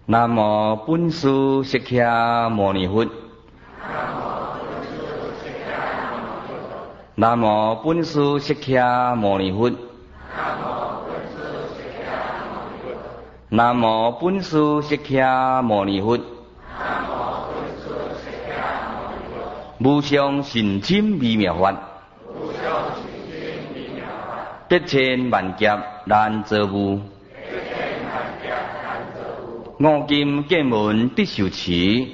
南无本师释迦牟尼佛。南无本师释迦牟尼佛。南无本师释迦牟尼佛。无上甚深微妙法，得千万劫难遭遇。五金见闻必受持，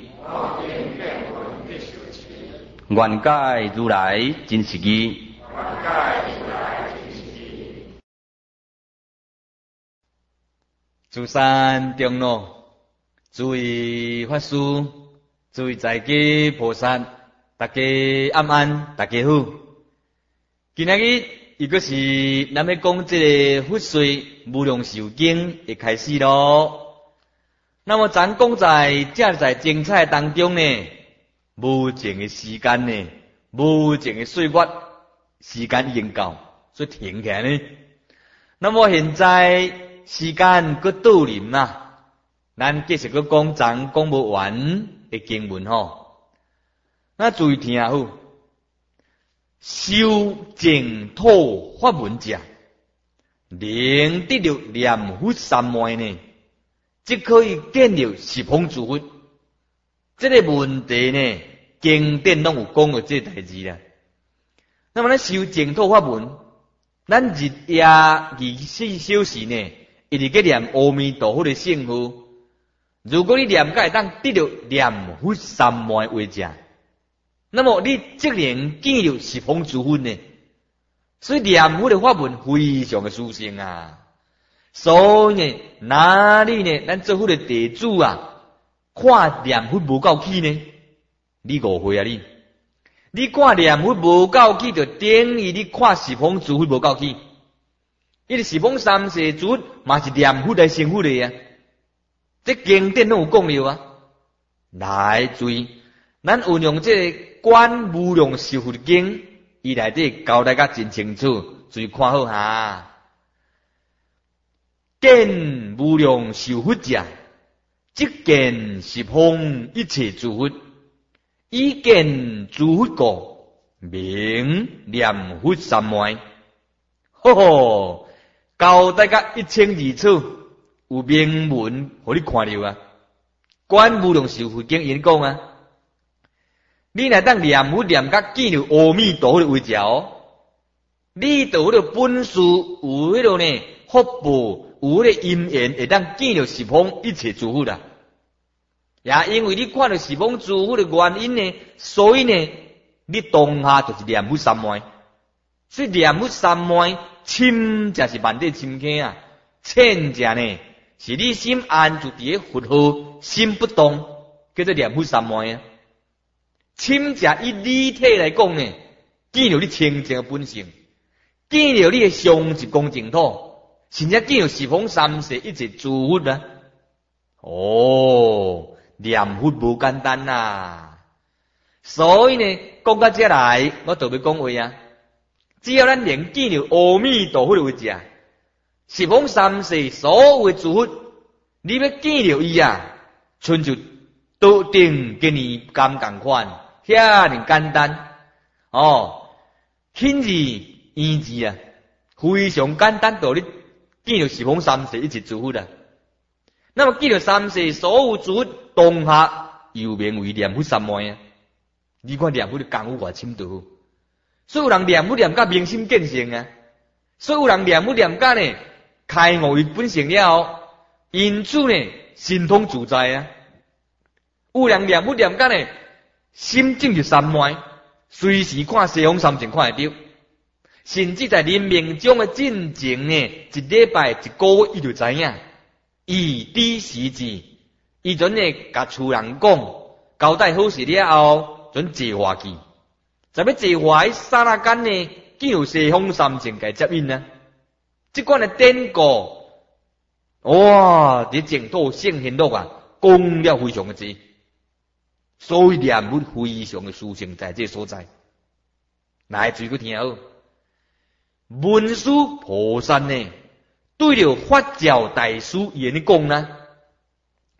愿解如来真实义。 诸山长老，诸位法师，诸位在家菩萨，大家安安，大家好。今仔日又搁是咱要讲这个佛说无量寿经会开始咯。那么咱讲在精彩当中呢，无尽的时间呢，无尽的岁月，时间已经到，所以停起来呢。那么现在时间搁到临啦，咱继续搁讲咱讲不完的经文吼。那注意听好，修净土法门者，能得了念佛三昧呢，即可以见到十方诸佛。这个问题呢，经典拢有讲过这代志啦。那么咱修净土法门，咱日夜24小时呢，一直去念阿弥陀佛的圣号。如果你念解当得到念佛三昧为者，那么你即能见到十方诸佛呢。所以念佛的法门非常的殊胜啊。所以呢，哪里呢？咱做佛的弟子啊，看念佛无够气呢？你误会啊你！你看念佛无够气，就等于你看十方诸佛无够气。因为十方三世诸佛嘛是念佛来成佛的啊。这经典都有讲了啊。来注意，咱运用这个观无量寿佛经，伊内底交代甲真清楚，注意看好哈。见无量寿佛者，即见十方一切诸佛，以见诸佛故，名念佛三昧。吼吼，交代甲一清二楚，有明文互你看到啊。观无量寿佛经演讲啊，你若当念佛念甲见到阿弥陀佛的位置哦，你就迄个本事有迄个呢福报。有迄个因缘会当见到十方一切诸佛啦，也因为你看到十方诸佛的原因呢，所以呢，你当下就是念佛三昧。所以念佛三昧，深才是万底深坑啊，浅者呢是你心安住伫个佛号，心不动，叫做念佛三昧啊。深者以理体来讲呢，见到你清净的本性，见到你的相续光净土。甚至见到十方三世一切诸佛啊！哦，念佛无简单呐。所以呢，讲到这来，我特别讲话啊。只要咱能见到阿弥陀佛的位置，十方三世所有的诸佛，你要见到伊啊，纯就都定跟你咁共款，遐尼简单哦，轻字易字啊，非常简单道理。见到十方三世一切诸佛啦，那么见到三世所有诸佛当下又名为念佛三昧啊！你看念佛的功夫偌深度，所以有人念佛念甲明心见性啊，所以有人念佛念甲呢开悟于本性了后，因此呢心通自在啊。有人念佛念甲呢心境就三昧，随时看西方三境看会到。甚至在人命中的进程呢，一礼拜、一个月，伊就知影。以知时至，伊阵呢，甲厝人讲，交代好势了后，准坐化去。在要坐化，刹那间呢，见到西方三境该接应啊。这款的典故，哇！伫净土圣贤录啊，讲了非常的多。所以念佛非常的殊胜在这所在。来，注意去听好。文殊菩萨呢，对着法教大师言讲啦，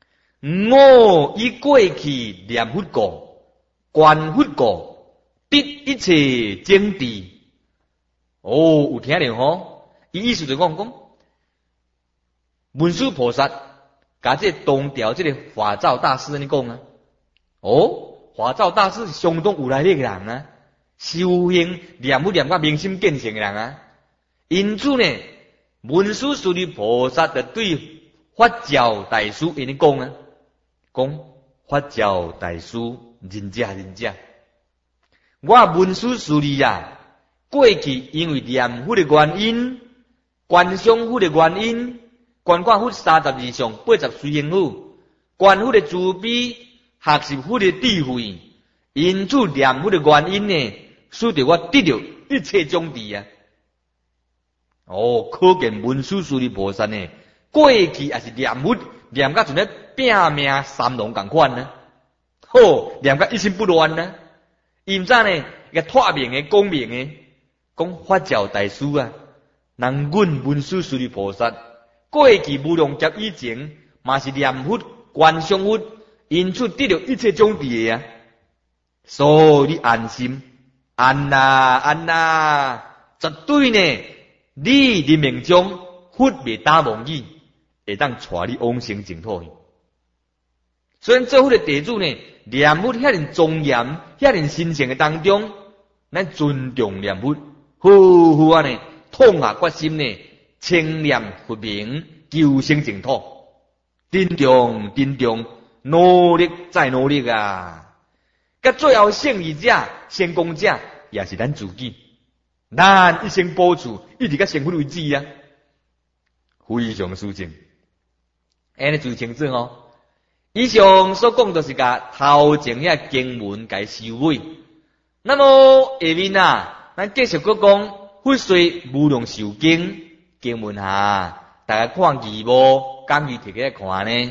我以过去念佛故，观佛故，得一切正智。哦，有听到吼？伊意思就讲，文殊菩萨甲这东调这个法照大师安尼讲啊。哦，法照大师是相当有来力的人啊，修行念佛念甲明心见性的人啊。因此呢，文殊师利菩萨就对法教大师安尼讲啊，讲法教大师仁者，我文殊师利啊，过去因为念佛的原因，观想佛的原因，观看佛32相80随行佛，观佛的慈悲，学习佛的智慧，因此念佛的原因呢，使得我得到一切种智啊。哦，可见文殊师利菩萨呢，过去也是念佛，念甲像咧拼命三龙共款呢。好，念甲一心不乱呢。伊毋知呢，个脱明的、光明的，讲法教大师啊，人阮文殊师利菩萨过去无量劫以前，嘛是念佛、观想佛，因此得到一切种智的啊。所以你安心，安呐，绝对呢。你的命中佛未打妄语，会当带你往生净土去。虽然做佛的地主呢，念佛遐尼庄严、遐尼神圣的当中，咱尊重念佛，好啊呢，痛下决心呢，称念佛名，求生净土，珍重，努力再努力啊！甲最后胜利者、成功者，也是咱自己。咱一生保持，一直甲成佛为止啊，非常殊胜。安尼最清楚哦。以上所讲就是甲头前遐经文甲收尾。那么下面啊，咱继续搁讲佛说无量寿经经文下，大家看字幕，讲义摕起来看呢。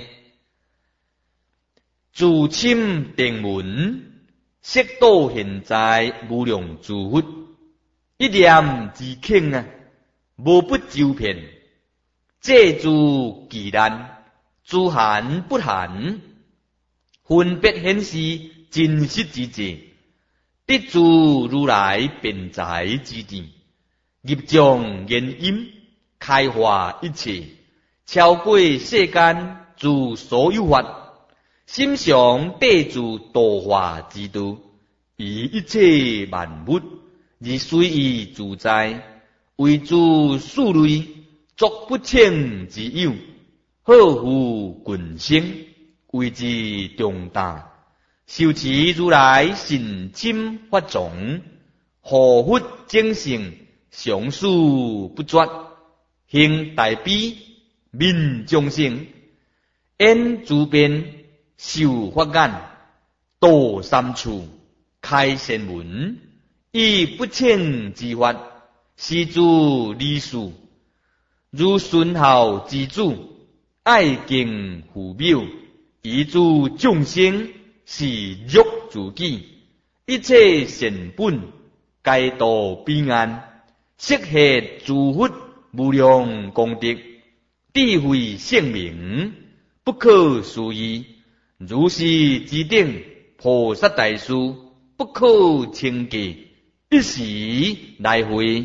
自钦定门，悉到现在无量诸佛。一念之庆啊，无不周遍，借诸kỳ难，诸含不含，分别显示真实之智，得诸如来辩才之地，业障原因，开化一切，超过世间诸所有法，心想得诸度化之道，以一切万物。而随意自在，为诸数类作不清之有，好护群生，为之重大。受持如来信亲法种，护佛正性，常数不绝，行大悲，悯众生，演诸辩，受法眼，度三处，开善门。以不清之法，施诸理事，如顺孝之主，爱敬父母，以诸众生是欲自己，一切善本，皆度彼岸，悉系诸佛无量功德，智慧性命，不可思议。如是之等菩萨大士，不可称计。一时来回，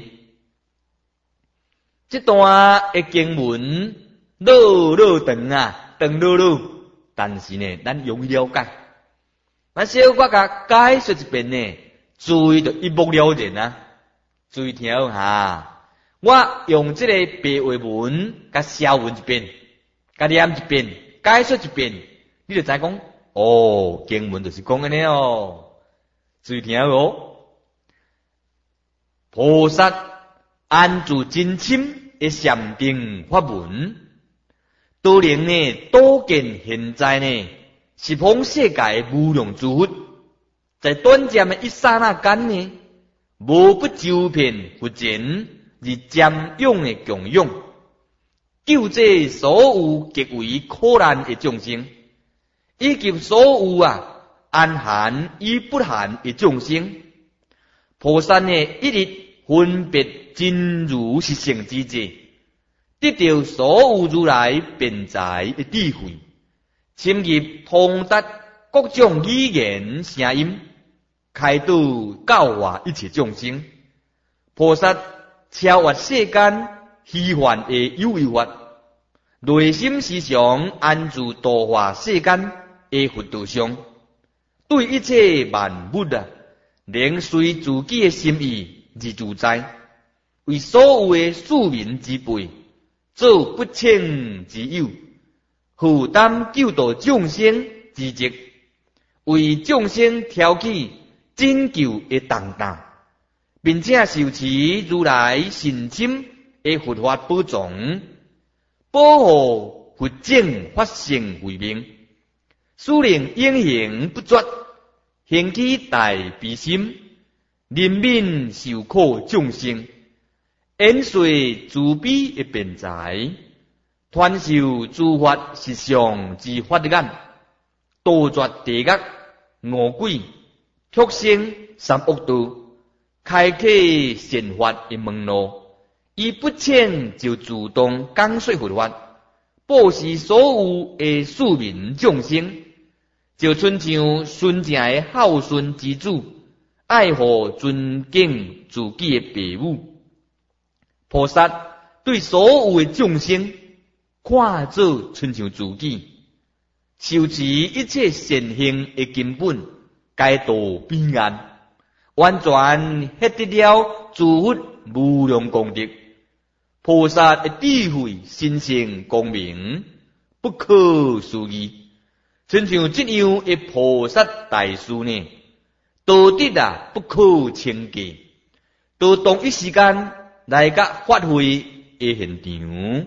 这段的经文老长啊，长老，但是呢，咱容易了解。咱小可甲解说一遍呢，注意就一目了然啊。注意听哈，我用这个白话文甲写文一遍，甲念一遍，解说一遍，你就知讲哦，经文就是讲安尼哦。注意听哦。菩萨安住真心的禅定法门，都能呢多见现在呢十方世界无量诸佛，在短暂的一刹那间呢，无不周遍佛前而瞻仰的供养，救这所有极为苦难的众生，以及所有安含与不含的众生。菩萨呢一日分别真如实性之智，得到所有如来辩才的智慧， 深入通达各种语言声音，开导教化一切众生。菩萨超越世间虚幻的有为法，内心时常安住度化世间的佛道上，对一切万物能随自己的心意而自在，为所有的庶民之辈做不称之有，负担救度众生之责，为众生挑起拯救的重担，并且受持如来神深的佛法宝藏，保护佛正法性慧命，使令因行不绝，兴起大悲心，怜悯受苦众生，演随慈悲的辩才，传授诸法实相之法眼，杜绝地狱、恶鬼、畜生三恶道，开启善法的门路，以不称就自动讲说佛法，保持所有的庶民众生，就亲像纯正的孝顺之子，爱护尊敬自己的父母。菩萨对所有的众生看作亲像自己，受持一切善行的根本，解脱彼岸，完全获得了诸佛无量功德。菩萨的智慧神圣光明，不可思议。亲像这样的菩萨大师呢，道德不可称计，都同一时间来甲发挥的现场。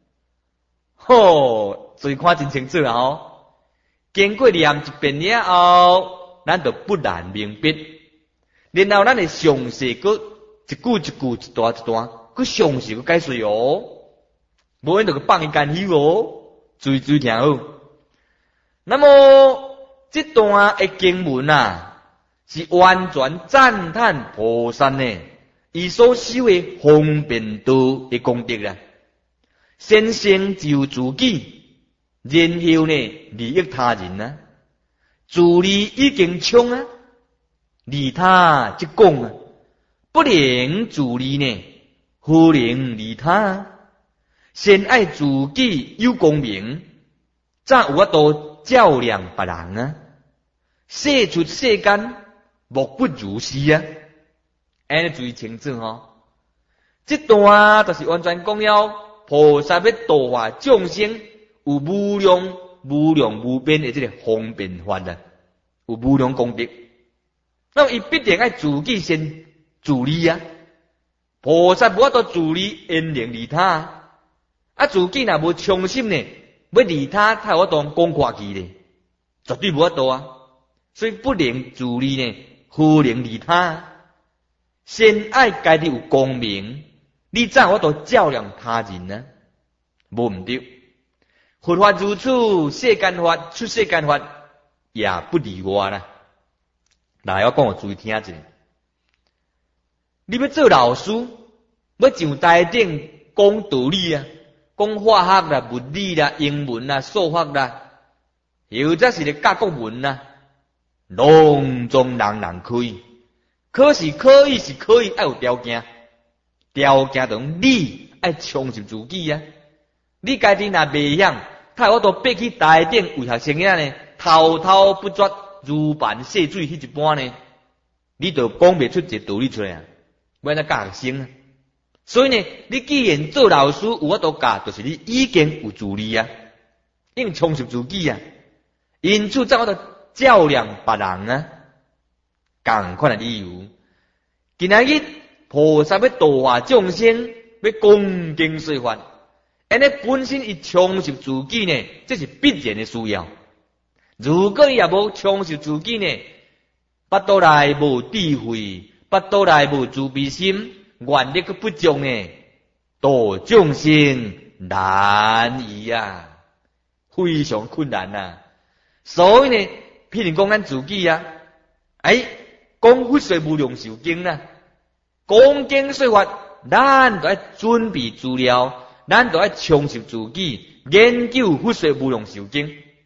所以看真清楚啊！经过念一遍了后，咱就不难明白。然后咱会详细个一句一句、一段一段，佮详细个解说哦。无因就去放伊干休哦，注意听好。那么这段的经文是完全赞叹菩萨呢，伊所修的方便道的功德啦。先成就自己，然后呢利益他人自利已经充利他即讲不能自利呢，何能利他？先爱自己有功名，才有法度照亮别人世出世间莫不如是安尼注意清楚这段就是完全讲了菩萨要度化众生，有无量无边的这个方便法有无量功德。那么伊必定爱自己先自利菩萨无法度自利，因能利他自己若无诚心呢，要利他，他有法度讲话去咧，绝对无法度所以不能自利呢，何能利他？先爱家己有光明，你才有法度照亮他人无毋对。佛法如此，世间法出世间法也不例外啦。来，我讲我注意听一下。你要做老师，要上台顶讲道理讲化学啦、物理啦、英文啦、数学啦，或者是咧教国文拢总人可以。可是可以是可以，爱有条件。条件就你爱充实自己你家己若袂晓，他有法度爬去台顶为学生仔呢，滔滔不绝，如bàn细水迄一般呢，你就讲袂出一个道理出来要安怎教学生所以呢，你既然做老师有法度教，就是你已经有自利已经充实自己因此才有法度照亮别人同款的理由。今仔日菩萨要度化众生，要恭敬说法，安尼本身伊充实自己呢，这是必然的需要。如果伊也无充实自己呢，巴肚内无智慧，巴肚内无慈悲心，愿力不足呢，度众生难以非常困难所以呢，譬如讲咱自己讲佛说无量寿经讲经说法，咱就要准备资料，咱就要充实自己，研究佛说无量寿经。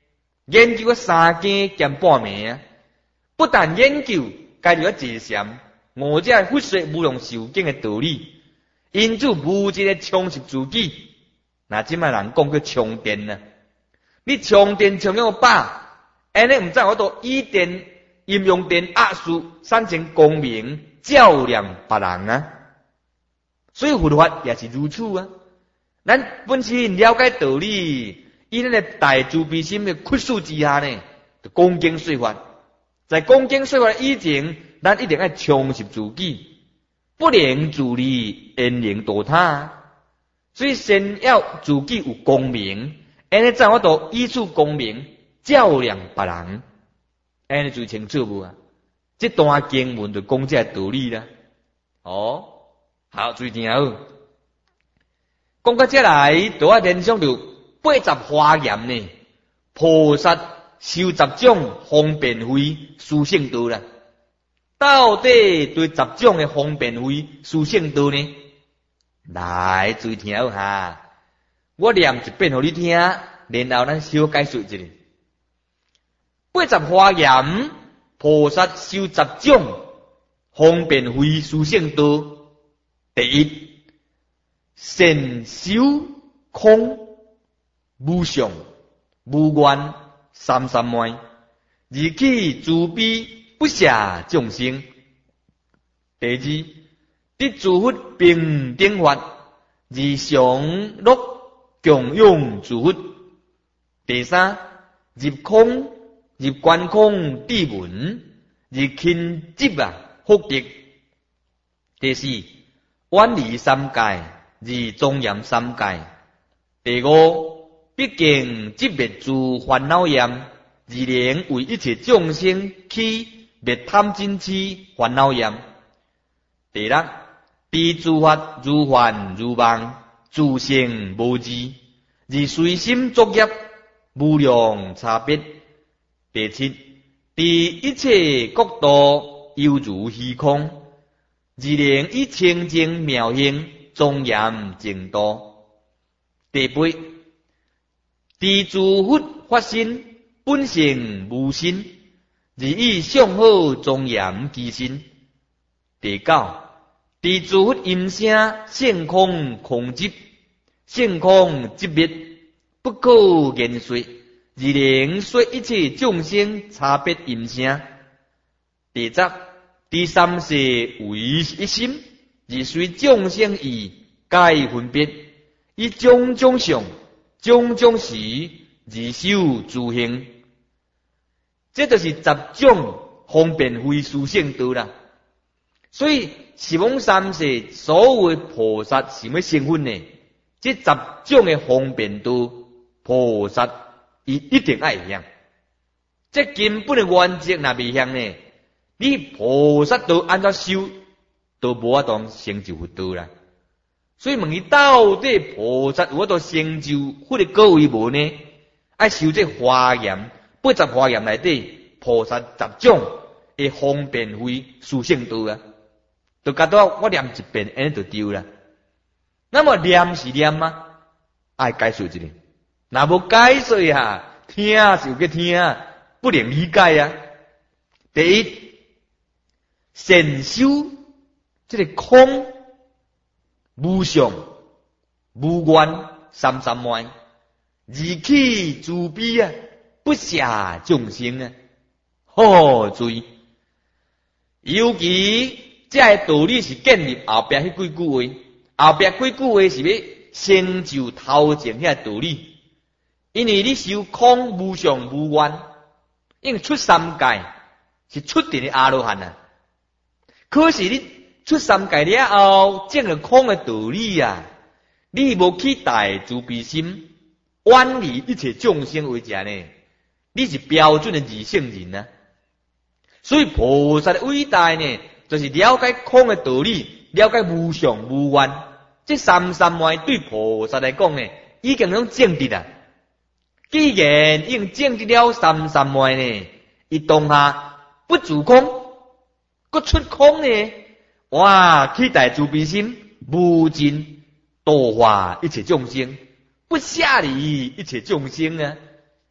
研究3更兼半暝啊！不但研究，家己要坐禅，悟这佛说无量寿经的道理，因此无一个充实自己。那即摆人讲叫充电啊！你充电充了饱，安尼毋知我都以电、应用电压缩，产生光明，照亮别人啊！所以佛法也是如此啊！咱本身了解道理，以咱的大慈悲心的屈恕之下呢，就恭敬说法。在恭敬说法以前，咱一定要充实自己，不能自利，焉能度他？所以先要自己有光明，安尼怎我都以此光明照亮别人，安尼最清楚无啊？这段经文就讲这道理啦。哦，好，注意听好。讲到这来，就要联想到80华严呢，菩萨修10种方便慧殊胜道啦。到底对10种的方便慧殊胜道呢？来，注意听哈，我念一遍互你听，然后咱小解说一下。80华严，菩萨修10种方便慧殊胜道。第一，善修空无相无愿三三昧，而起慈悲不舍众生。第二，得诸佛平等法，而常乐共用诸佛。第三，入空入观空谛闻，而勤积福德。第四，远离三界，而庄严三界。第五，毕竟即灭诸烦恼业，而能为一切众生去灭贪嗔痴烦恼业。第六，知诸法如幻如梦，自性无智，而随心作业，无量差别。第七，知一切国度犹如虚空，而能以清净妙行庄严净土。第八，知诸佛法身本性无身，而以相好庄严其身。第九，知诸佛音声性空空寂，性空寂灭，不可言说，而能说一切众生差别音声。第十，知三世为一心，而随众生意皆分别，以种种相种种时而修自行。这就是10种方便慧殊胜道啦。所以十方三世所谓菩萨是要成分呢？这10种的方便道，菩萨伊一定爱会晓。这根本的原则若未晓呢，你菩萨道按照修，都无法当成就佛道啦。所以问伊到底菩萨有法度成就佛的果位无呢？爱修这华严80华严内底，菩萨10种的方便慧殊胜道啊。就甲到我念一遍，安尼就对啦。那么念是念吗？爱解说一下。若无解说啊，听是有个听，不能理解啊。第一，善修这个空无相无愿三三昧，而起慈悲啊，不舍众生啊。好注意，尤其这个道理是建立后壁迄几句话，后壁几句话是要成就头前遐道理。因为你修空无相无愿，因为出三界是出定的阿罗汉啊。可是你出三界了后，证了空的道理啊，你无去大慈悲心，远离一切众生为者呢？你是标准的二圣人啊。所以菩萨的伟大呢，就是了解空的道理，了解无相无愿，这三三昧对菩萨来讲呢，已经能证得啦。既然已经证得了三三昧呢，伊当下不自空，搁出空呢，哇！起大慈悲心，无尽度化一切众生，不下离一切众生啊！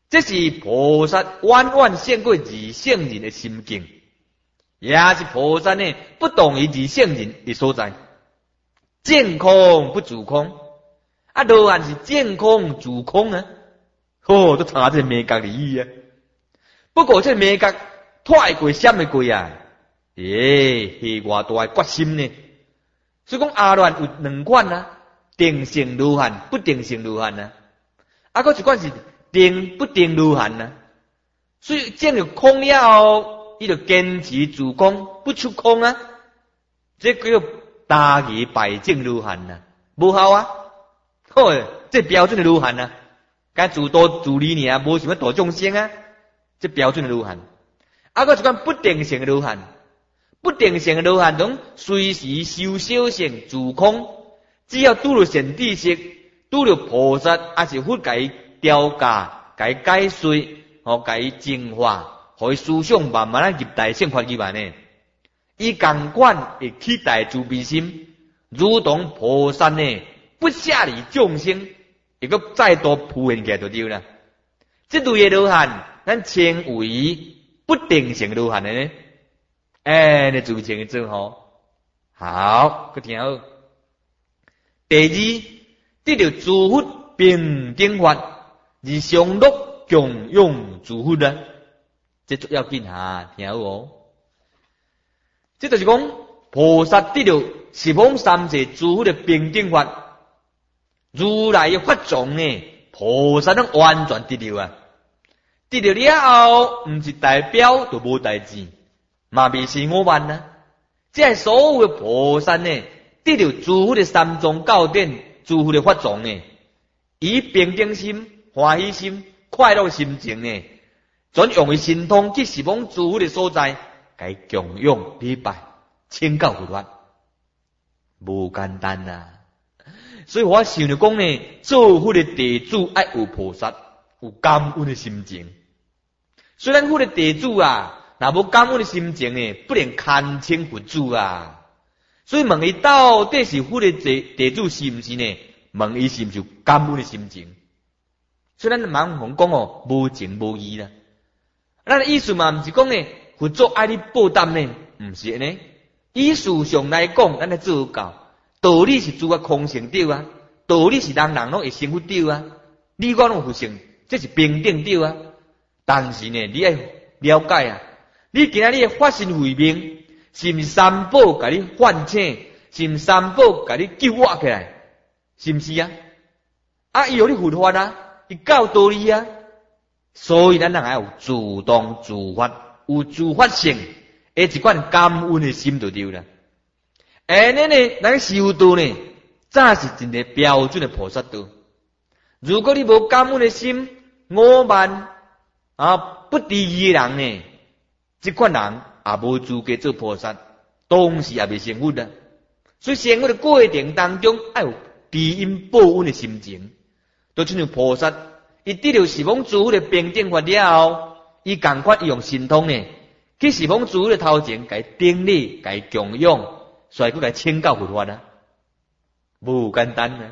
这是菩萨远远胜过二圣人的心境，也是菩萨呢不同于二圣人的所在。见空不住空，啊，罗汉是见空住空啊，都差这眉角的意啊。不过这眉角拖过闪会过啊，是偌大的决心呢。所以讲阿罗汉有两款啊，定性罗汉、不定性罗汉啊，啊，佫一款是定不定罗汉啊。所以见了空了后，伊就坚持住空不出空啊，这叫大义摆正罗汉啊，无效啊。好，这标准的罗汉啊，该自多自利尔，无想要度众生啊，这标准的罗汉。啊，佫一款不定性的罗汉，不定性的罗汉种随时修小乘自空，只要拄着善知识，拄着菩萨，还是佛甲伊调教、甲伊解说、甲伊净化，互伊思想慢慢啊入大乘法入来呢。伊共款会起大慈悲心，如同菩萨呢不舍离众生，亦个再度浮现起来就对啦。这类的罗汉，咱称为不定性罗汉的呢。你自称做好，好，佮听好。第二，得到诸佛平等法，而上乐共用诸佛啊，这足要紧下，听好哦。这就是讲，菩萨得到十方三世诸佛的平等法，如来的法藏呢，菩萨能完全得到啊。得到了后，唔是代表就无代志，嘛未是我慢啊。这所有的菩萨呢，得到诸佛的三藏教典、诸佛的法藏呢，以平等心、欢喜心、快乐心情呢，转用为神通去十方诸佛的所在。该供养礼拜，请教佛法，无简单啊！所以我想着讲呢，做佛的地主爱有菩萨，有感恩的心情。虽然佛的地主啊，若无感恩的心情呢，不能堪称佛主啊。所以问伊到底是佛的地主是毋是呢？问伊是毋是有感恩的心情？虽然盲红讲哦，无情无义啦，咱的意思嘛，毋是讲呢。佛祖爱你报答呢，毋是安尼。意思上来讲，咱来做到道理是诸法空性对啊，道理是人人拢会成佛对啊，你我拢有性，这是平等对啊。但是呢，你要了解啊，你今仔日发心慧命，是毋是三宝甲你唤醒，是毋是三宝甲你救活起来，是毋是啊？啊，伊有你佛法啊，伊教道理啊，所以咱人要有自动自发。有自发性，一款感恩的心就对啦。安尼呢，咱修道呢，早是真个标准的菩萨道。如果你无感恩的心，傲慢不知义的人呢，这款人也无资格做菩萨，当时也未成佛啦。所以成佛的过程当中，要有知恩报恩的心情。就亲像菩萨，伊得到十方诸佛的平等法了后。伊共款用神通呢，去十方诸佛的头前，甲伊顶礼，甲伊供养，所以佮伊请教佛法啊，无简单啊。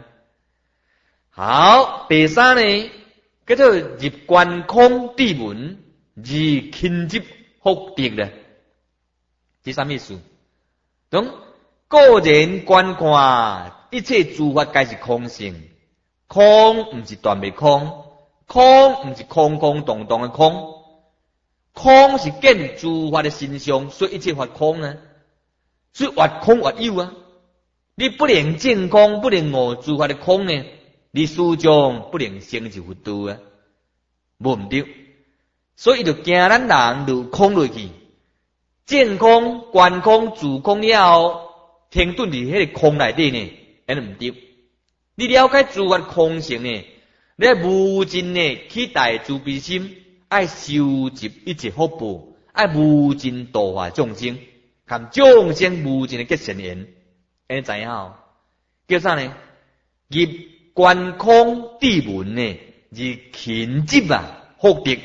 好，第三呢，叫做入观空地门，而亲接福德啦。这啥意思？donc个人观看一切诸法皆是空性，空毋是断灭空，空毋是空空洞洞的空。空是见诸法的真相，所以一切法空啊，所以越空越有啊。你不能见空，不能悟诸法的空呢，你始终不能成就佛道啊，无毋对。所以就惊咱人就空落去，见空、观空、自空了后，停顿伫迄个空内底呢，安尼毋对。你了解诸法空性呢，你无尽呢起大慈悲心。爱收集一切福报，爱无尽度化众生，含众生无尽的结善缘，安尼知影哦？叫啥呢？入观空地门呢，而勤积福德。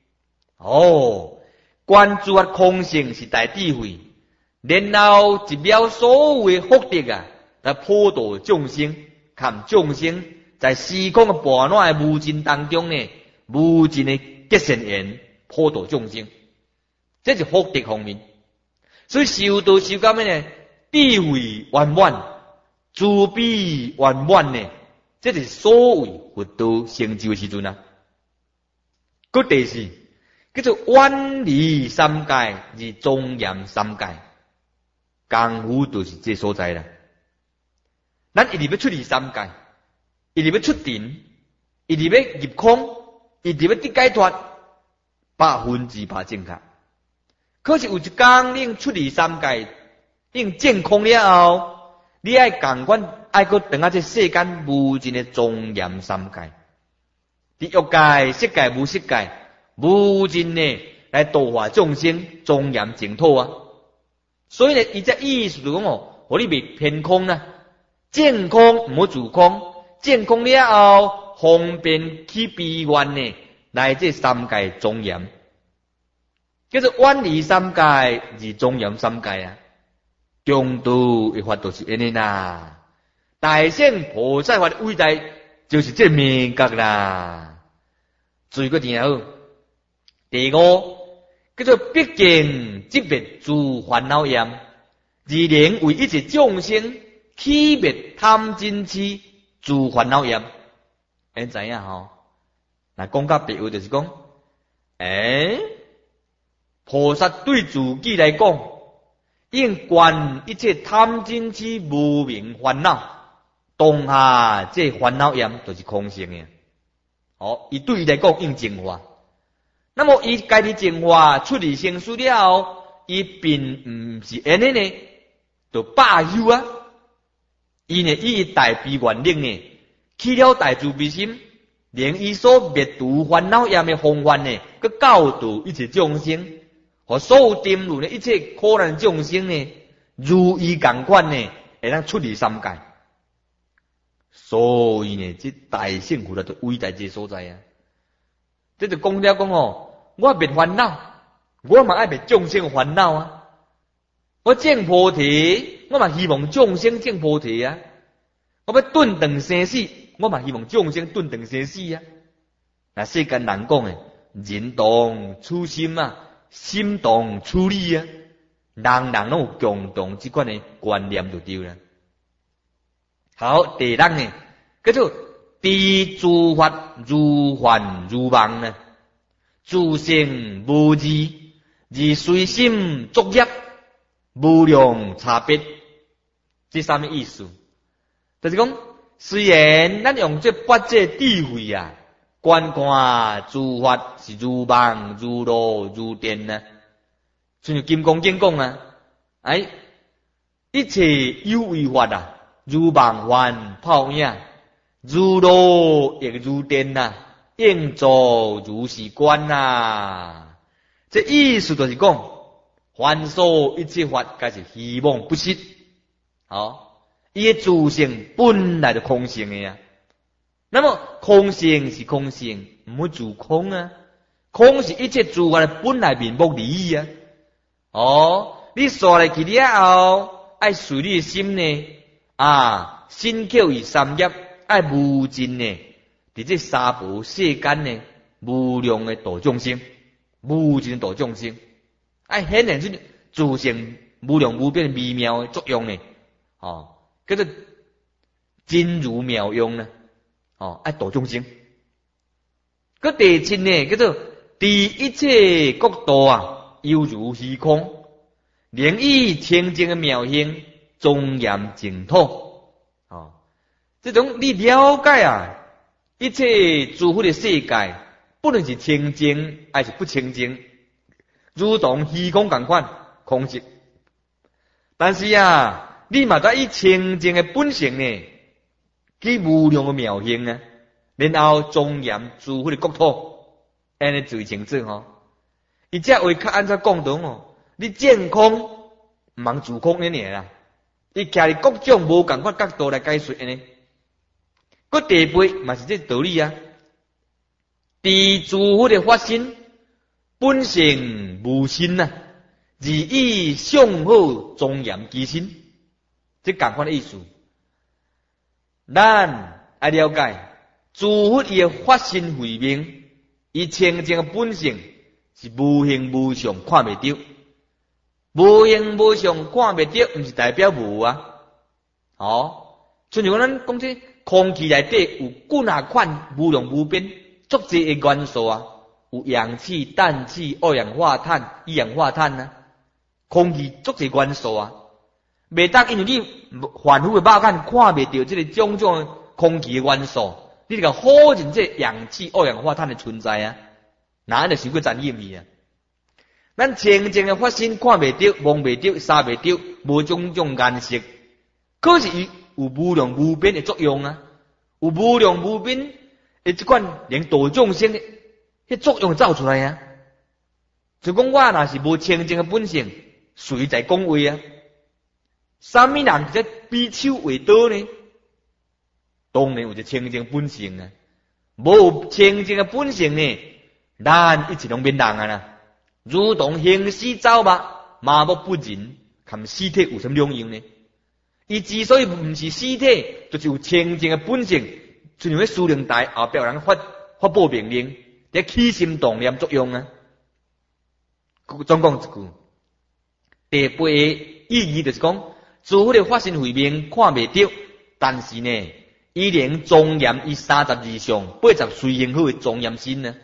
观诸法空性是大智慧，然后一了所有的福德啊，来普度众生，含众生在时空的烦恼的无尽当中呢。 无尽的结善缘，普度众生，这是福德方面。所以修道修到咩呢？智慧圆满，慈悲圆满呢，这是所谓佛道成就的时阵啊。个第四叫做远离三界而庄严三界，功夫就是这所在啦。咱一直要出离三界，一直要出定，一直要入空，一直要得解脱，100%正确。可是有一天你出离三界，你证空了后，你爱共款爱搁等下这世间无尽的庄严三界，伫欲界、色界、无色界，无尽的来度化众生，庄严净土啊！所以呢，伊这意思就讲哦，互你袂偏空啊，证空唔好自空，证空了后，方便去悲愿呢，来这三界庄严。叫做远离三界而庄严三界啊！中道的法度是安尼啦，大乘菩萨法的伟大就是这明觉啦。最个真好，第五叫做毕竟即灭诸烦恼业，而能为一切众生起灭贪嗔痴诸烦恼业。你知影吼？那讲较白话就是讲，菩萨对自己来讲，应观一切贪嗔痴无明烦恼，当下这烦恼业就是空性的。伊对伊来讲应净化。那么伊家己净化出离生死了后，伊并唔是安尼呢，就罢休啊。伊呢以大悲愿力呢，起了大慈悲心，连伊所灭除烦恼业的方法呢，佮教导一切众生。和所有沉沦的一切苦难众生呢，如伊共款呢，会当出离三界。所以呢，这大乘佛法就伟大之所在啊！这就讲了讲哦，我灭烦恼，我嘛爱灭众生烦恼啊！我证菩提，我嘛希望众生证菩提啊！我要顿顿生死，我嘛希望众生顿顿生死啊！那世间人讲诶，人同初心啊。心动处理啊，人人拢有共同这款的观念就对了。好，第六呢，叫做知诸法如幻如梦呢，自性无异，而随心作业，无量差别。这什么意思？就是讲，虽然咱用这八界智慧啊。观看诸法是如梦如露如电啊，就像金刚经讲啊，一切有为法啊，如梦幻泡影，如露亦如电啊，应作如是观啊。这意思就是讲，凡所一切法，皆是虚妄不实。伊的自性本来就空性的呀。那么空性是空性，唔会自空啊！空是一切诸法的本来面目利益啊！你刷来去了后，爱随你的心呢心口于三业，爱无尽呢，伫这三宝世间呢，无量的度众生，无尽度众生，爱显现出自性无量无边微妙的作用呢，叫做真如妙用呢。爱度众生。个第七呢，叫做第一切国度啊，犹如虚空，能以清净的妙性，庄严净土。这种你了解啊，一切诸佛的世界，不论是清净还是不清净，如同虚空同款空寂。但是啊，你嘛得以清净的本性呢，去无量的妙性啊，然后庄严诸佛的国土，安尼最清楚伊这话较安怎讲到你证空毋通自空安尼啦，伊徛伫各种无共款角度来解说安尼。个第八嘛是这道理啊，伫诸佛的法身本性无身啊，而以上好庄严其身，这共款的意思。咱爱了解诸佛伊的法身慧命， 伊清净的本性是无形无相，看袂到。无形无相看袂到，毋是代表无啊。亲像咱讲这空气内底有几啊款无量无边足济的元素啊，有氧气、氮气、二氧化碳、一氧化碳啊，空气足济元素啊，袂当因为你凡夫的肉眼看袂到这个种种空气的元素，你就甲否认这氧气、二氧化碳的存在啊，那安就伤过残忍去啊。咱清净的法身看袂到、摸袂到、杀袂到，无种种颜色，可是伊有无量无边的作用啊，有无量无边的这款连度众生的迄作用走出来啊。就讲我若是无清净的本性，谁在讲话啊？啥物人在比手画刀呢？当然有一个清净本性啊，无清净的本性呢，咱一直拢免人啊啦。如同行尸走肉，麻木不仁，含尸体有什么两样呢？伊之所以毋是尸体，就是有清净的本性，就像迄司令台后壁有人发布命令，在起心动念作用啊。总讲一句，第八个意义就是讲，诸佛的法身慧命看袂到，但是呢，依然庄严伊32相80随形好的庄严心呢。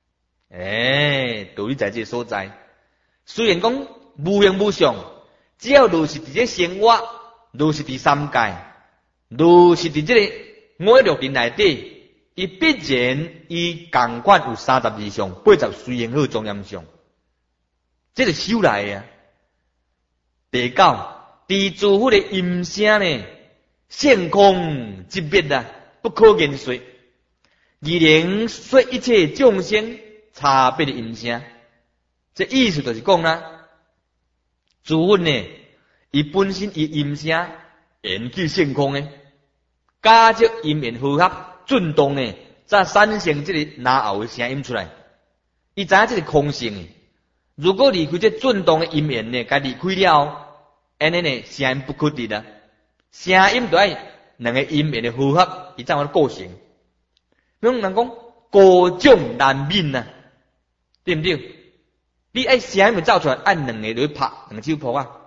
道理在这所在。虽然讲无形无相，只要落实伫这生活，落实伫三界，落实伫这个五欲六尘内底，伊必然伊共款有32相80随形好庄严相，这是修来的啊。第九，伫诸佛的音声呢，现空即灭啊，不可言说，而能说一切众生差别的音声。这意思就是讲啦，诸佛呢，伊本身伊音声缘起现空的，加上音缘和合震动呢，才产生这个然后的声音出来。伊知影这个空性的，如果离开这震动的音缘呢，该离开了，安尼呢声音不可得啦。声音就要两个音缘的和合，伊才有构成。用人讲高种难泯啊，对不对？你爱声音走出来，按两个来拍，两手拍啊，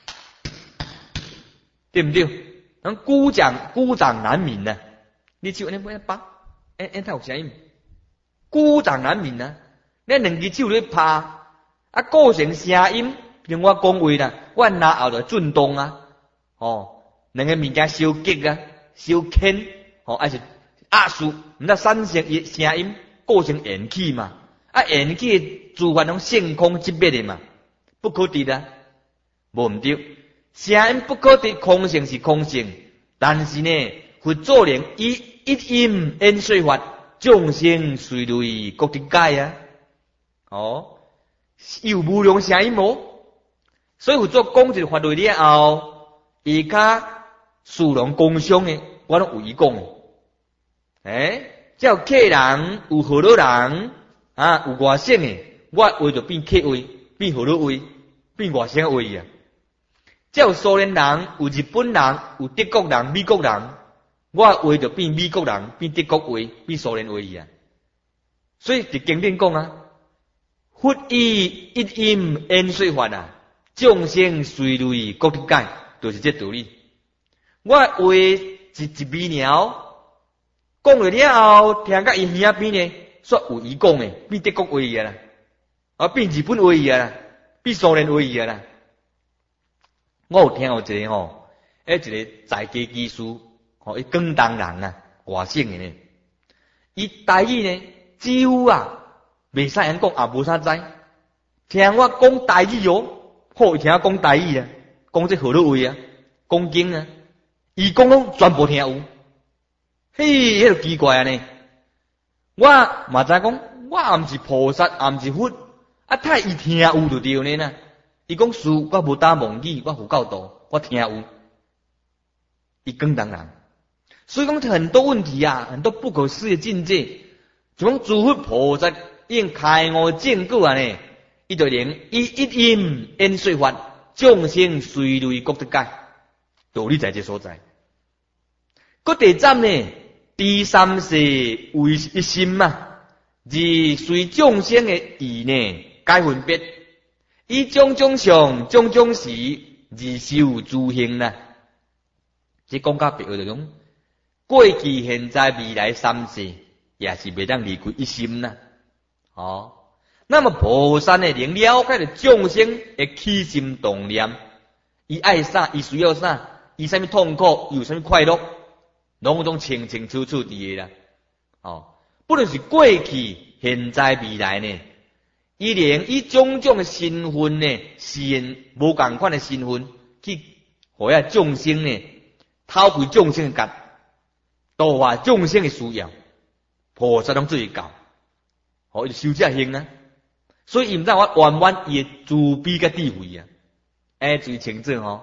对不对？人鼓掌难泯啊，你手安尼不要拍，才有声音。鼓掌难泯啊，你两只手来拍，啊构成声音，像我讲话啦，我然后就震动啊，两个物件相击啊，相牵，还是压缩，毋则产生伊声音构成缘起嘛。缘起的诸法拢现空即灭的嘛，不可得啊，无毋对。声音不可得，空性是空性，但是呢，佛祖能以一音演说法，众生随类各得解啊。有无量声音无？所以佛祖讲一个法类了后，伊较殊荣供养的，我拢有伊讲的。只要客人有好多人有外省的，我话就变客话，变好多话，变外省话啊。只要苏联人有日本人有德国人、美国人，我话就变美国人、变德国话、变苏联话啊。所以伫经典讲啊，佛以一音演说法啊，众生随类各得解，就是这道理。我话一微鸟讲了了后，听到伊耳边呢，说有伊讲的，变德国话啊啦，变日本话啊啦，变苏联话啊啦。我有听到一个一个在家技术，伊广东人啊，外省的呢，伊台语呢，几乎袂使人讲，也无啥知。听我讲台语好，伊听我讲台语啊，讲这好多话啊，讲经啊，伊讲拢全部听有。迄就奇怪啊呢！我嘛知讲，我也毋是菩萨，也毋是佛，太伊听有就对呢呐。伊讲事，我无打妄语，我佛教徒，我听有。伊广东人，所以讲很多问题很多不可思议的境界，就讲诸佛菩萨应开悟证果呢，伊就能以一音演说法，众生随类各得解，道理在这所在。搁第三呢，第三世为一心嘛， 而随众生的意呢，皆分别，以种种相、种种时，而修诸行啦。即讲较白话就讲，过去、现在、未来三世，也是袂当离开一心啦。哦，那么菩萨呢，能了解了众生的起心动念，伊爱啥，伊需要啥，伊啥物痛苦，有啥物快乐，拢总清清楚楚伫个啦。哦，不论是过去、现在、未来呢，伊连以种种的身份呢，是无共款的身份，去互遐众生呢，透开众生的觉，度化众生的需要，菩萨拢做会到，哦，伊就修这行啊。所以伊毋知我圆满伊的慈悲甲智慧啊，最清楚吼。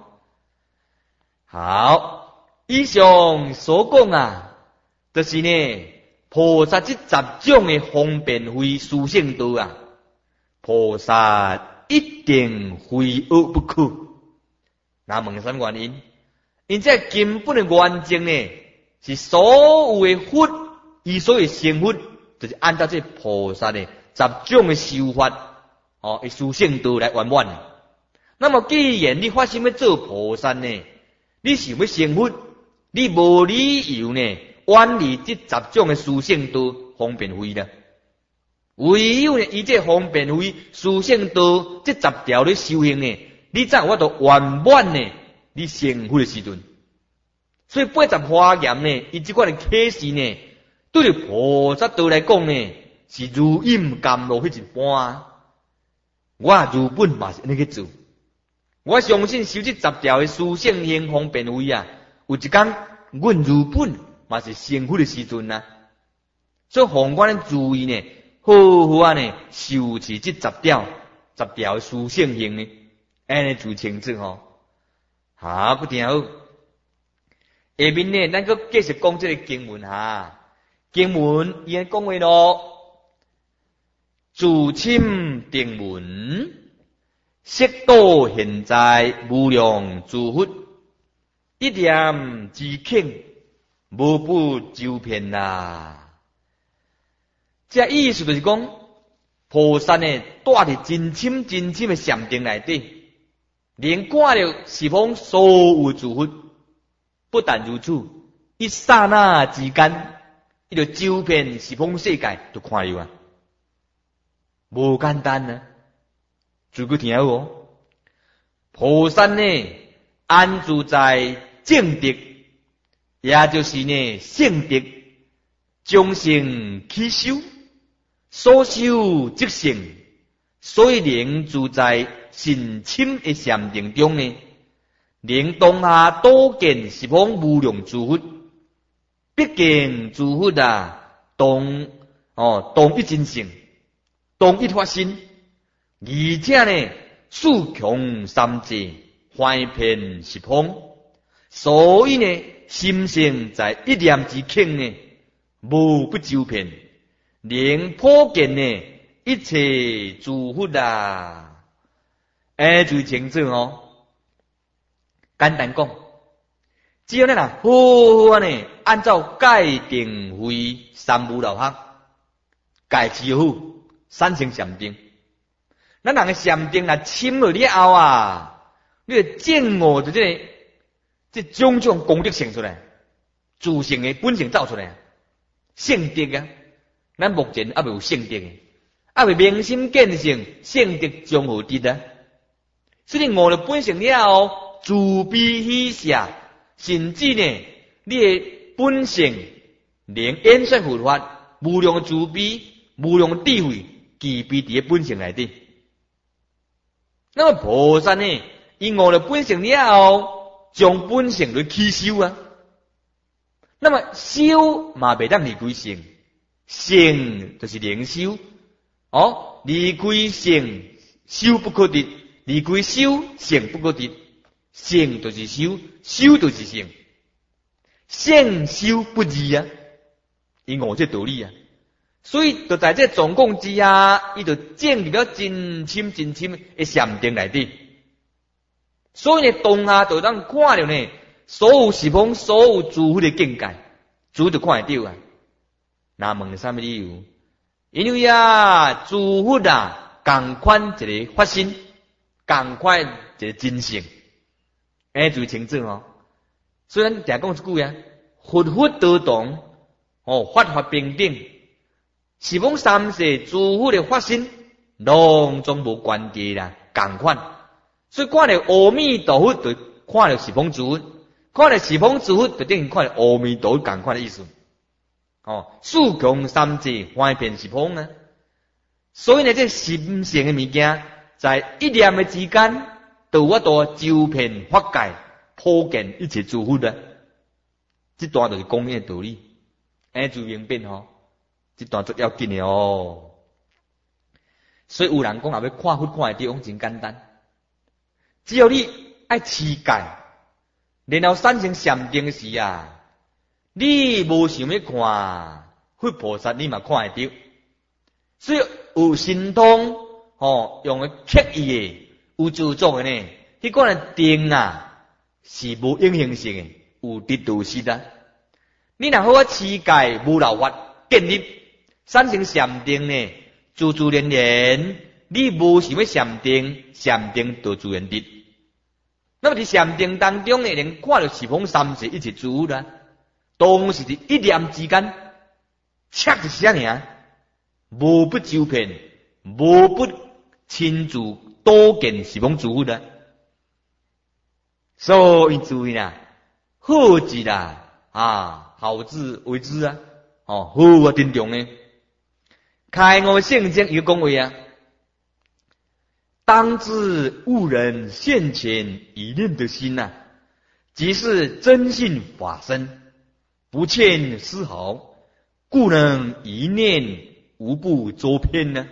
好，以上所讲啊，就是呢，菩萨这10种的方便慧殊胜道啊，菩萨一定非学不可。那问啥原因？因这根本的原则呢，是所有的佛，伊所有成佛，就是按照这菩萨的10种的修法，的殊胜道来圆满。那么既然你发心要做菩萨呢，你想要成佛，你无理由呢远离这10种的殊胜道方便慧啦。唯有呢，以这方便慧殊胜道这10条的修行呢，你才有法度圆满呢你成佛的时阵。所以80华严呢，伊这款的启示呢，对着菩萨道来讲呢，是如饮甘露迄一般。我如本嘛是安尼去做，我相信修这10条的殊胜行方便慧啊，有一天阮如本嘛是成佛的时阵啊。所以宏观的注意呢，好好啊呢，修持这10条的殊胜行呢，安尼就清楚吼。好，不听好。下面呢，咱阁继续讲这个经文哈。经文伊安讲话咯。自亲定文，色道现在无量诸佛，一念之境，无不周遍啦。这意思就是讲，菩萨呢，住伫真深的禅定内底，连看了十方所有诸佛。不但如此，一刹那之间，伊就周遍十方世界就看了啊。无简单啊！诸位听好哦，菩萨呢安住在正德，也就是呢圣德，终生起修，所修即成，所以能住在深深的禅定中呢，能当下多见十方无量诸佛。毕竟诸佛啊，同一真性。同一发心，而且呢，四穷三界，怀遍十方，所以呢，心性在一念之境呢，无不周遍，能普见呢一切诸佛啊，最清楚哦。简单讲，只要咱好好呢，按照戒定慧三无漏学，戒持好。三成禅定，咱人的禅定若深落了后啊，你就证悟着这种种功德性出来，自性的本性走出来，圣德啊！咱目前还未有圣德的，还未明心见性，圣德将何得啊？所以你悟了本性了后，自悲喜舍，甚至呢，你的本性连演算佛法，无量的慈悲，无量的智慧。具备伫个本性内底，那么菩萨呢？伊悟了本性了后，将本性来起修啊。那么修嘛袂当离开性，性就是灵修哦。离开性，修不可得；离开修，性不可得。性就是修，修就是性，性修不二啊。伊悟这道理啊。所以，就在这总共之下，伊就建立了真深的禅定内底。所以呢，当下就当看了呢，所有十方所有诸佛的境界，主就看会到啊。那问啥物理由？ 因为啊，诸佛啊，共款一个法身，共款一个真性，就清楚哦。虽然常讲一句啊，佛佛道同，法法平等，是讲三世诸佛的法身，拢总无关系啦，共款。所以看到阿弥陀佛，就看到十方诸佛；看到十方诸佛，就等于看到阿弥陀佛共款的意思。四穷三界，方遍十方啊！所以呢，这心性的物件，在一念的之间，都我都周遍法界，普见一切诸佛啊！这段就是讲的道理，就明白吼。这段最要紧的哦。所以有人讲，若要看佛看的地方真简单，只要你爱持戒，然后产生禅定时啊。你无想要看佛菩萨，你嘛看会到。所以有神通，用个刻意的，有自作的呢。迄款的定啊，是无影响性的，有得度失啊。你若好啊持戒，无漏法建立，产生禅定呢，自自然然，你无想要禅定，禅定就自然得。那么伫禅定当中呢，能看到十方三世一切诸佛啦。当时伫一念之间，切一下尔，无不周遍，无不亲自多见十方诸佛啦。所以注意啦，好字啦，好字为之啊，好啊，珍重呢。开悟圣经有讲话啊，当知悟人现前一念的心啊，即是真性法身。不欠丝毫，故能一念无不周遍呢。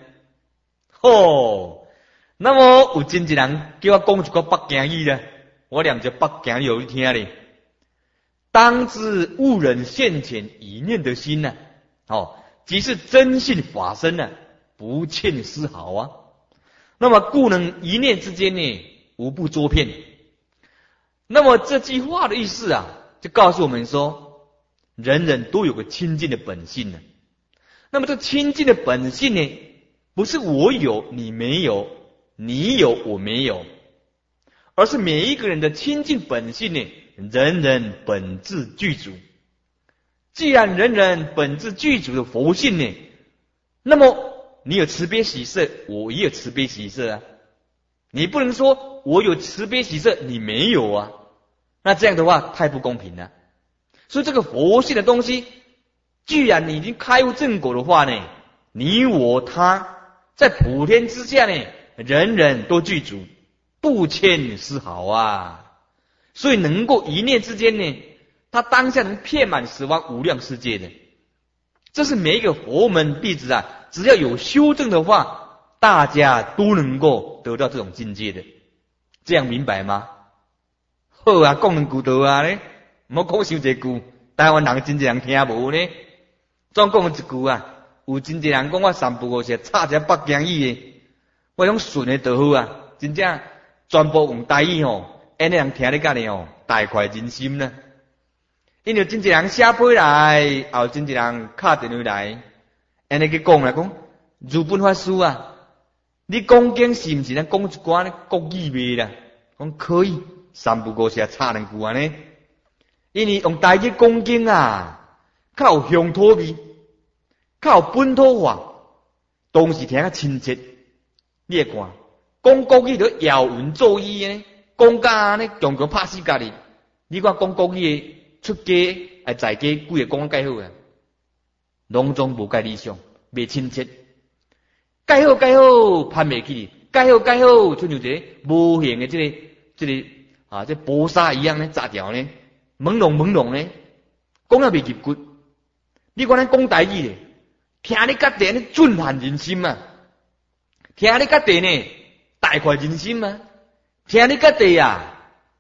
那么有真一人叫我讲一个北京语呢，我念这北京语你听咧。当知悟人现前一念的心呢，即是真性法身呢，不欠丝毫啊。那么故能一念之间呢，无不周遍。那么这句话的意思啊，就告诉我们说。人人都有个清净的本性呢。那么这清净的本性呢，不是我有你没有，你有我没有，而是每一个人的清净本性呢，人人本自具足。既然人人本自具足的佛性呢，那么你有慈悲喜舍，我也有慈悲喜舍啊。你不能说我有慈悲喜舍，你没有啊，那这样的话太不公平了。所以这个佛性的东西，既然你已经开悟正果的话呢，你我他在普天之下呢，人人都具足，不欠丝毫啊。所以能够一念之间呢，他当下能遍满十方无量世界的。这是每一个佛门弟子啊，只要有修正的话，大家都能够得到这种境界的。这样明白吗？好啊，讲两句道啊咧。唔好讲伤一句，台湾人真侪人听无呢。总讲一句啊，有真侪人讲我三不五时插只北京语的，我用顺的就好啊。真正全部用台语安尼人听得甲呢大快人心呢。因为真侪人写批来，也有真侪人敲电话来，安尼去讲来讲，如本法师啊，你讲经是毋是咱讲一寡咧国语袂啦？讲可以，三不五时插两句安尼。因为用台语讲经啊，较有乡土味，较有本土化，当时听较亲切。你会看，讲国语就摇文作义呢，讲甲安尼强强拍死家己。你看讲国语的出家在家，几个讲介好啊，拢总无介理想，袂亲切。介好，攀袂起，介好，就像一个无形的这个这薄纱一样呢，炸掉呢。朦胧呢，讲啊袂入骨。你看咱讲台语咧，听你甲地呢震撼人心啊，听你甲地呢大快人心啊，听你甲地啊，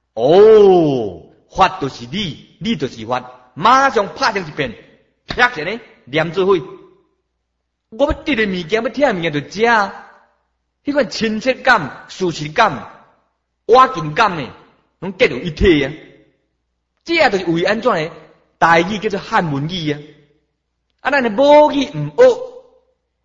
法就是你，你就是法，马上拍成一片，啪一下呢念做伙。我要得的物件，要听的物件就食啊，迄款亲切感、舒适感、瓦近感呢，拢结入一体啊。这就是为安怎呢？台语叫做汉文语啊！咱的母语唔学，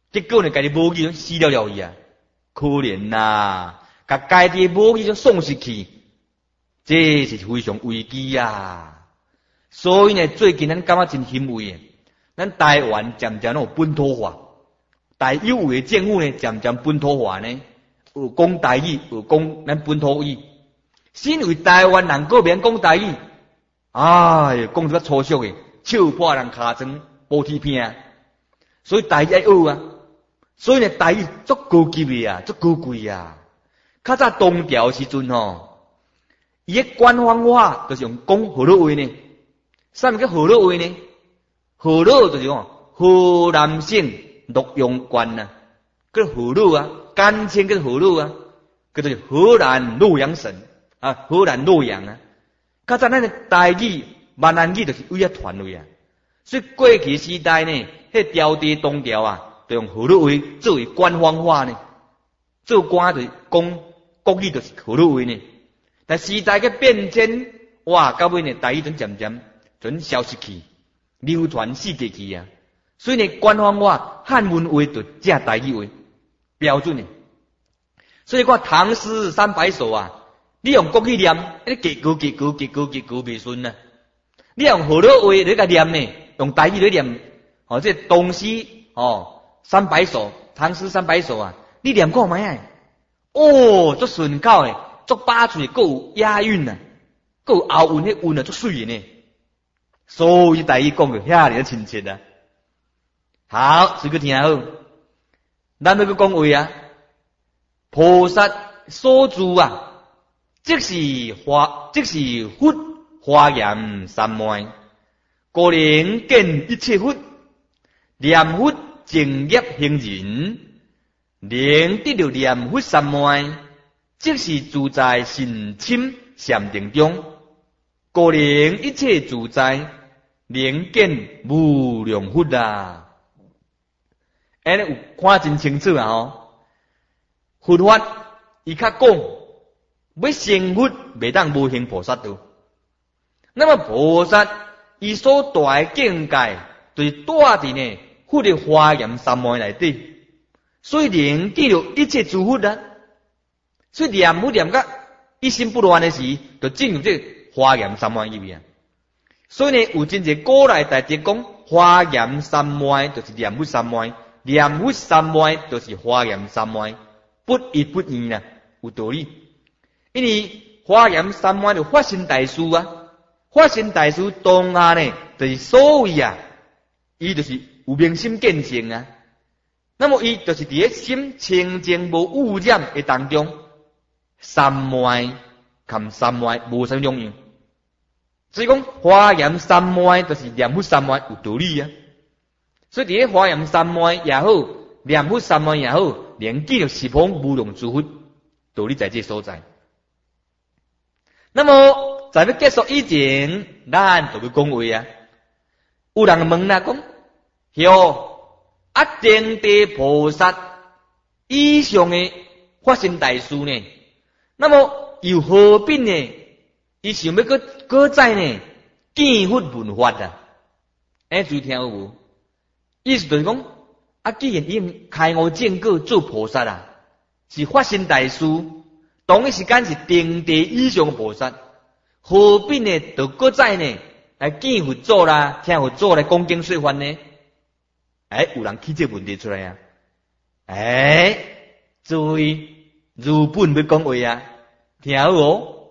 结果呢，家己武器死了了伊啊，可怜呐，甲家己武器就送失去，这是非常危机啊。所以呢，最近咱感觉真欣慰诶，咱台湾渐渐有本土化，台有为政府呢渐渐本土化呢，有讲台语，有讲咱本土语，是因为台湾人个免讲台语，哎，讲得较粗俗诶，笑破人尻川，补铁片，所以台语爱学啊。所以呢，台语足高级诶啊，足高贵啊。较早东调时阵吼，伊个官方话就是用讲河洛话呢。啥物叫河洛话呢？河洛就是讲河南省洛阳县啊，叫河洛啊，简称叫河洛啊，叫做河南洛阳省啊，河南洛阳啊。较早咱个台语、闽南语就是为遐传落啊。所以过去时代呢，迄调地东调啊。就用河洛话作为官方话呢，做官就讲国语就是河洛话呢。但时代嘅变迁，哇，到尾呢，台语渐渐消失去，流传世界去啊。所以呢，官方话汉文话就正台语话标准呢。所以看唐诗300首啊，你用国语念，你结句袂顺啊。你用河洛话你甲念呢，用台语来念，哦，这东西哦。300首，唐诗300首啊！你念过没啊？哦，足顺口诶，足把嘴，够有押韵啊，够有后韵，迄韵啊足水呢。所以台语讲着遐尔亲切啊。好，随个听好，咱要去讲话啊。菩萨所住啊，即是佛华严三昧，故能见一切佛，念佛。正业行人，能得到念佛三昧，即是自在心清禅定中，故能一切自在，能见无量佛啊！安尼有看真清楚啊！哦，佛法伊较讲，要成佛袂当无行菩萨道。那么菩萨伊所住的境界，就是住伫呢。佛的华严三昧内底，所以能记住一切诸佛啊。所以念佛念甲一心不乱的时，就进入这华严三昧里面。所以呢，有真侪古来大德讲，华严三昧就是念佛三昧，念佛三昧就是华严三昧，不一不二啦，有道理。因为华严三昧就法身大师啊，法身大师当下呢，就是所谓啊，伊就是。有明心见性啊，那么伊就是伫个心清净无污染的当中，三昧含三昧无啥两样。所以讲华严三昧就是念佛三昧有道理啊。所以伫个华严三昧也好，念佛三昧也好，连记着十方无量诸佛，道理在这所在。那么在要结束以前，咱就要讲话啊。有人问啦，讲。哟，定地菩萨以上的法身大师呢？那么又何必呢？伊想要搁再呢？见佛闻法啊？注意听有无？意思就是讲，既然伊开悟正果做菩萨啊，是法身大师，同一时间是定地以上的菩萨，何必呢？就搁再呢？来见佛祖啦，听佛祖来讲经说法呢？有人起这问题出来啊！注意，如本要讲话啊，听好哦。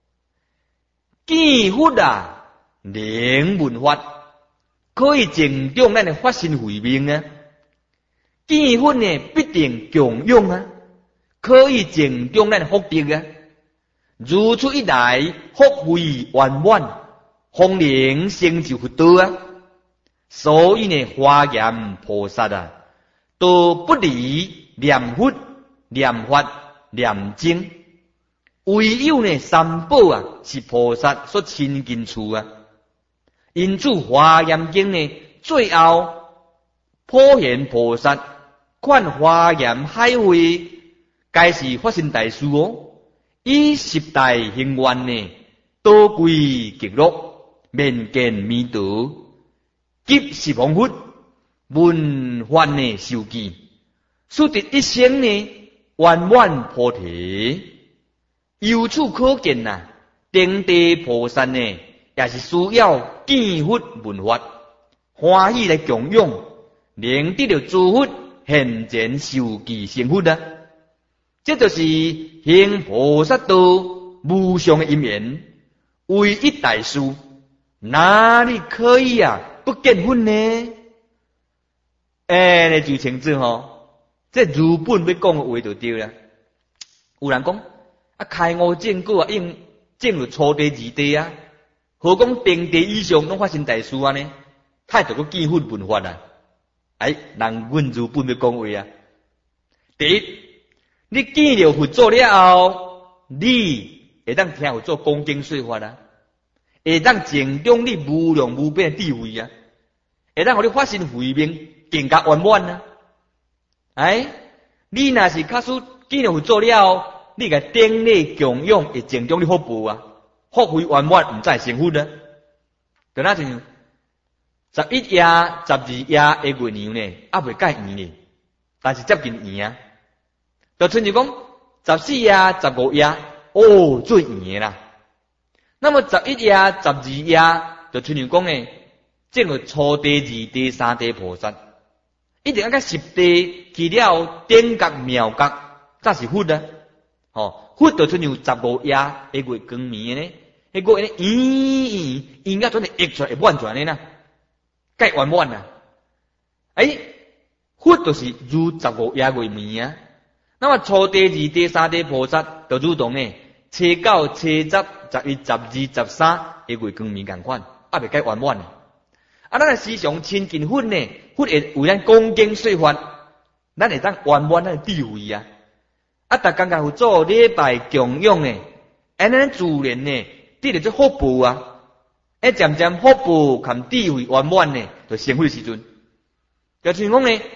见佛啊，能闻法，可以增长咱的法身慧命啊。见佛呢，必定供养啊，可以增长咱的福德啊。如此一来，福慧圆满，方能成就佛道啊。所以呢，华严菩萨啊，都不离念佛、念法、念经，唯有呢三宝啊，是菩萨所亲近处啊。因此华严经呢，最后普贤菩萨看华严海会，皆是法身大师哦，以10大行愿呢，多归极乐，面见弥陀。及十方佛闻法呢受记， 使得一生呢圆满菩提。由此可见呐，登地菩萨呢，也是需要见佛闻法，欢喜来供养，能得到诸佛现前受记成佛啊！这就是行菩萨道无上的因缘，唯一大事，哪里可以不见佛呢？你就清楚这如本要讲的话就对了。有人讲开悟证果应证入初地二地何讲定地以上拢发生大事呢？太着个见佛闻法人阮如本要讲话第一，你见了佛祖了后，你会当听佛祖讲经说法会当净中你无量无边的智慧会当互你发生慧命更加圆满你若是假使见了佛祖了后，你个顶礼供养会净中你福报福慧圆满，唔再成佛就那像11夜、12夜的月娘呢，未解圆呢，但是接近圆就亲像讲14夜、15夜，最圆啦。那么11夜、12夜，就亲像讲呢，证了初地、二地、三地菩萨，一定要到10地去了顶觉妙觉，才是佛佛就亲像15夜的月光明呢，迄个应该准是溢出来会完全的该圆满佛就是如15夜月明那么初地、二地、三地菩萨就如同呢，初九、初十、11、12、13的月光明同款，未该圆满咱时常亲近佛呢，佛会为咱讲经说法，咱会当圆满咱的智慧逐工甲佛祖礼拜供养呢，咱自然呢得到这福报渐渐福报含智慧圆满呢，就成佛的时阵，就像讲呢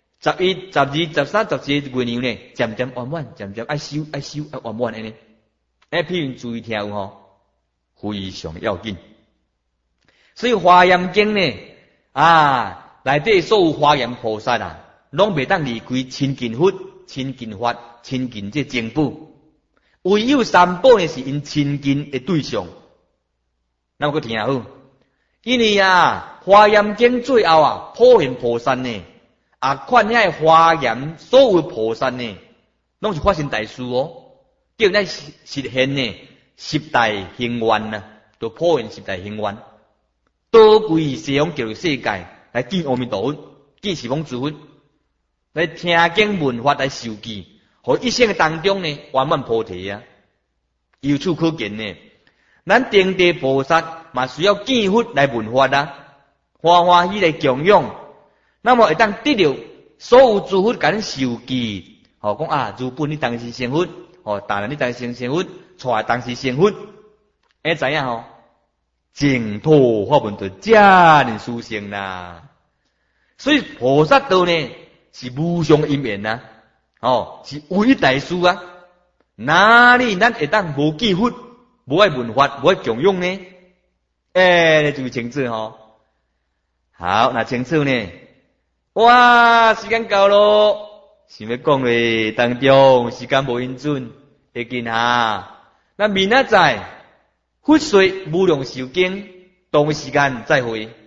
，11、12、13、14月娘呢，渐渐圆满，渐渐爱修圆满呢。譬如注意听非常要紧。所以华严经呢，内底所有华严菩萨拢袂当离开亲近佛、亲近法、亲近这经宝。唯有三宝呢是因亲近的对象。那么佮听好，因为华严经最后普贤菩萨呢，看遐华严所有菩萨呢，拢是发生大事叫咱实现呢10大行愿就普贤10大行愿。多归西方极乐世界来见阿弥陀佛，见十方诸佛，来听经闻法来受记，互一生当中呢圆满菩提由此可见呢，咱登地菩萨嘛需要见佛来闻法欢欢喜来供养，那么会当得到所有诸佛甲咱受记，讲如本你当时成佛，大人你当时成佛，带当时成佛，知影净土法门就这样殊胜啦。所以菩萨道呢是无上因缘是唯一大事哪里咱会当无见佛、无爱闻法、无爱供养呢？你就清楚好，那清楚呢？哇，时间到咯，想要讲的当中时间无允准，会见那明仔载佛说无量寿经，同时间再会。